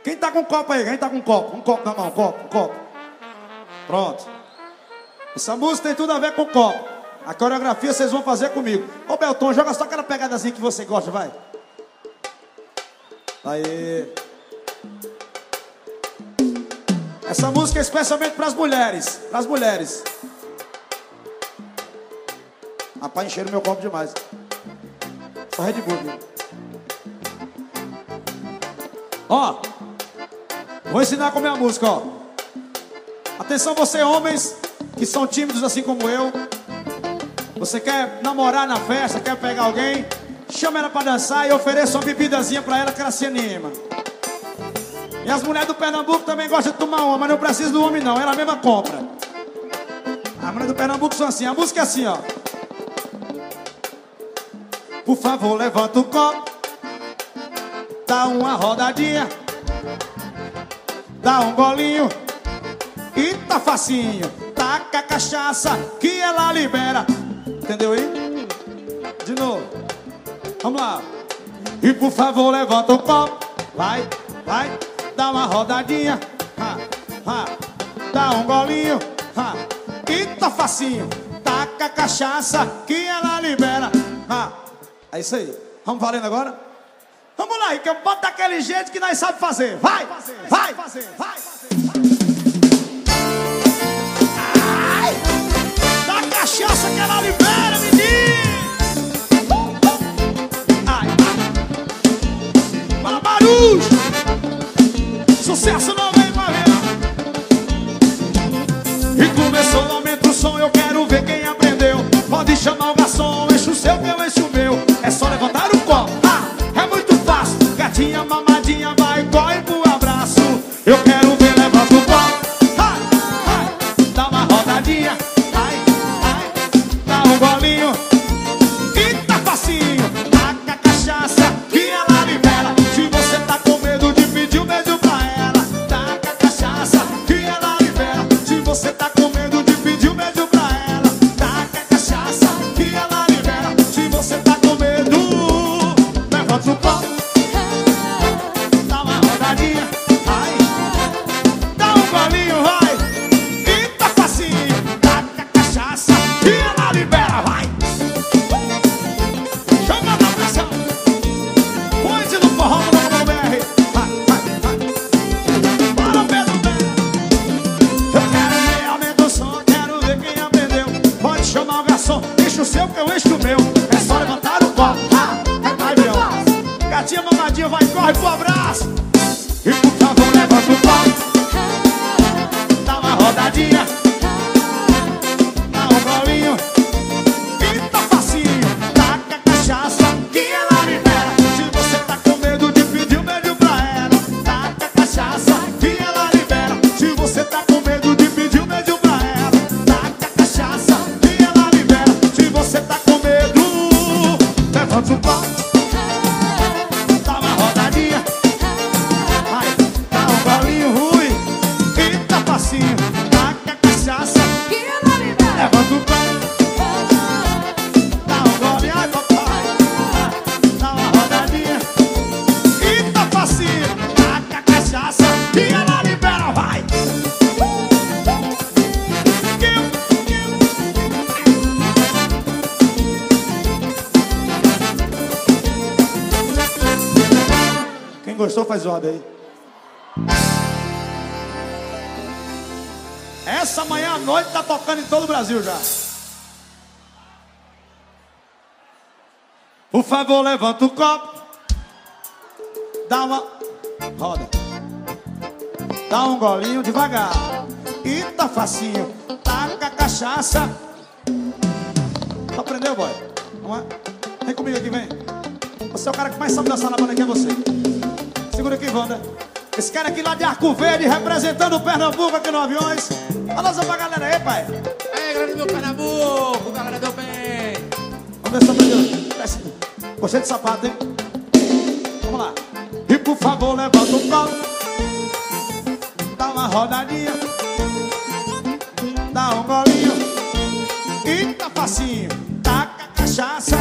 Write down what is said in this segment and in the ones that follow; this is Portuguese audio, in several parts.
Quem tá com copo aí? Quem tá com copo? Um copo na mão, um copo. Pronto. Essa música tem tudo a ver com copo. A coreografia vocês vão fazer comigo. Ô Belton, joga só aquela pegadazinha que você gosta, vai. Aí. Essa música é especialmente pras mulheres. Pras mulheres. Rapaz, encheram meu copo demais. Só Red Bull, viu? Ó, vou ensinar como é a música, ó. Atenção você homens que são tímidos assim como eu. Você quer namorar na festa, quer pegar alguém, chama ela pra dançar e ofereça uma bebidazinha pra ela que ela se anima. E as mulheres do Pernambuco também gostam de tomar uma, mas não precisa do homem não, ela mesma compra. As mulheres do Pernambuco são assim, a música é assim, ó. Por favor, levanta o copo, dá uma rodadinha, dá um golinho e tá facinho. Taca a cachaça que ela libera. Entendeu aí? De novo. Vamos lá. E por favor, levanta o copo. Vai, dá uma rodadinha, dá um golinho, e tá facinho. Taca a cachaça que ela libera. É isso aí. Vamos valendo agora? Vamos lá, que eu boto daquele jeito que nós sabemos fazer. Vai. Ai, dá cachaça que ela libera, menino. Ai, fala barulho. Sucesso não vem pra ver. E começou, aumenta o som, eu quero ver quem aprendeu. Pode chamar o garçom, enche o seu que eu encho o meu. É só levantar o copo, é muito fácil. Gatinha, mamadinha, vai, corre pro abraço. Eu quero ver, levanta o copo, dá uma rodadinha, dá um golinho e tá facinho. Taca a cachaça que ela libera. Se você tá com medo de pedir um beijo pra ela, taca a cachaça que ela libera. Se você tá com medo de pedir um beijo pra ela, taca a cachaça que ela libera. Se você tá com medo, levanta o copo, dá uma rodadinha, dá um golinho, vai, e tá facinho. Taca a cachaça que ela libera, vai. Chama na pressão. Ponte no forró no BR. Bora, Pedro Bem. Eu quero ver, aumenta o som, quero ver quem aprendeu. Pode chamar o garçom, enche o seu que eu encho o meu. É só levantar o copo, vai, meu. Gatinha, mamadinha, vai, corre pro abraço. E por favor, levanta o copo, dá uma rodadinha, dá um golinho e tá facinho. Taca a cachaça que ela libera. Se você tá com medo de pedir um beijo pra ela, taca a cachaça que ela libera. Se você tá com medo de pedir um beijo pra ela, taca a cachaça que ela libera. Se você tá com medo, levanta o copo, dá uma rodadinha, vai, dá um golinho ruim e tá facinho. Taca a cachaça que ela libera. Levanta o copo, dá um golinho, ai papai, dá uma rodadinha e tá facinho. Taca a cachaça que ela libera, vai. Quem gostou faz ordem aí. Essa manhã à noite tá tocando em todo o Brasil já. Por favor, levanta o copo, dá uma roda, dá um golinho devagar e tá facinho. Taca a cachaça. Aprendeu, boy? Vamos lá? Vem comigo aqui, vem. Você é o cara que mais sabe dançar na banda, aqui é você. Segura aqui, Wanda. Esse cara aqui lá de Arco Verde, representando o Pernambuco aqui no Aviões. Alô, pra galera aí, pai. Aí, galera do Pernambuco, galera do bem. Vamos ver se tá aprendendo. Gostei de sapato, hein? Vamos lá. E por favor, levanta o copo, dá uma rodadinha, dá um golinho e tá facinho. Taca a cachaça.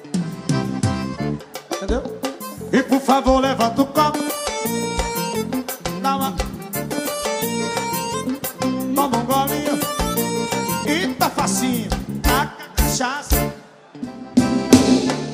Entendeu? E por favor, levanta o copo, dá uma... Toma um golinho e tá facinho. Taca a cachaça.